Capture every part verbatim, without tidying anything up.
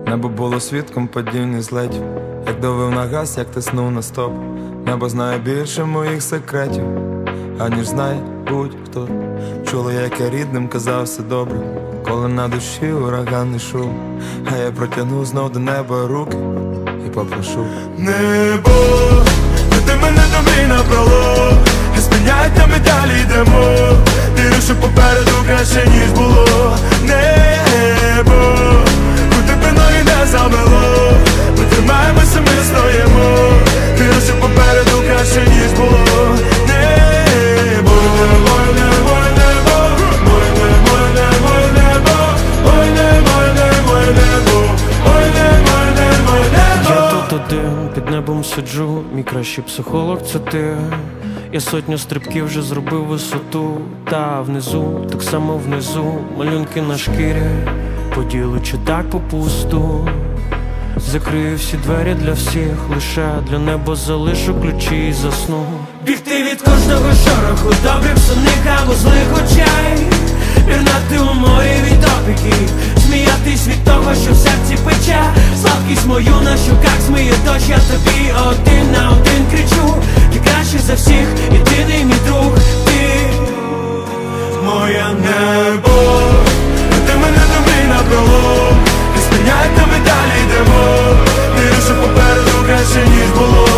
Небо було свідком падіння злетів. Як давив на газ, як тиснув на стоп. Небо знає більше моїх секретів, аніж знає будь-хто. Чула, як я рідним казав все добре, коли на душі ураганний шум. А я протягну знов до неба руки і попрошу: небо, веди мене до мрій напролом, не спиняйте, ми далі йдемо. Вірю, що попереду краще, ніж було. Небо, куди би ноги не замело, ми тримаємося, ми стоїмо. Вірю, що попереду краще, ніж було. Небо, ой, небо, ой, небо, ой, небо, ой, небо, ой, небо, ой, небо, ой, небо, ой, небо, ой, небо, ой, небо. Я тут один, під небом сиджу, мій кращий психолог це ти. Я сотню стрибків вже зробив висоту, та внизу, так само внизу, малюнки на шкірі, поділу чи так попусту. Закрию всі двері для всіх, лише для неба залишу ключі і засну. Бігти від кожного шороху, добрих сонних або злих очей, пірнати у морі від тропіків, сміятись від того, що в серці пече. Слабкість мою на щоках змиє дощ, я тобі один на один кричу: ти кращий за всіх, єдиний мій друг, ти моє небо, веди мене до мрій напролом, не спиняйте, ми далі йдемо. Вірю, що попереду краще, ніж було.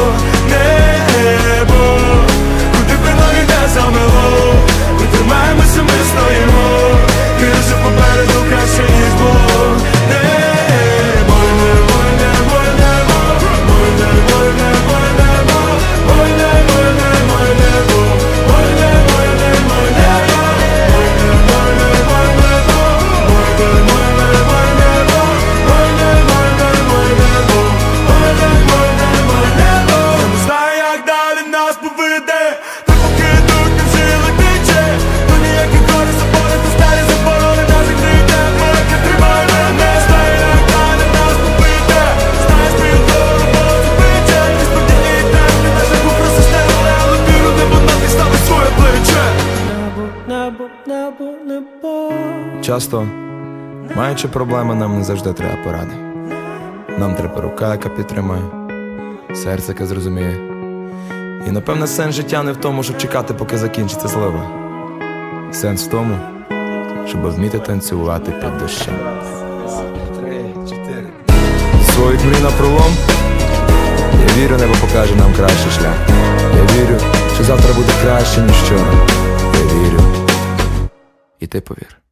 Небо, куди би ноги не замело, ми тримаємося, ми стоїмо. Вірю, що попереду краще, ніж було. Небо, небо, небо, небо, ой, небо, небо, небо, ой, небо, небо, небо, ой, небо, небо, небо, ой, небо, небо, небо, ой, небо, небо, небо, ой, небо, небо, небо, ой, небо, небо, небо. Я не знаю, як далі нас поведе, та поки йдуть, не сили тече. То ніяких горі заборити, старі заборони нас закрите. Поки тримай мене, знаю, як далі нас поведе. Знаєш, під дорогою запече, ні сподії і темні, на шляху просто стеле, але віру, небо нам підставить своє плече. небо, небо, небо, небо. Часто, маючи проблеми, нам не завжди треба поради. Нам треба рука, яка підтримає, серце, яке зрозуміє. І напевне сенс життя не в тому, щоб чекати, поки закінчиться злива. Сенс в тому, щоб вміти танцювати під дощем. Своїх мрій напролом, я вірю, небо покаже нам кращий шлях. Я вірю, що завтра буде краще, ніж вчора. Я вірю, і ти повір.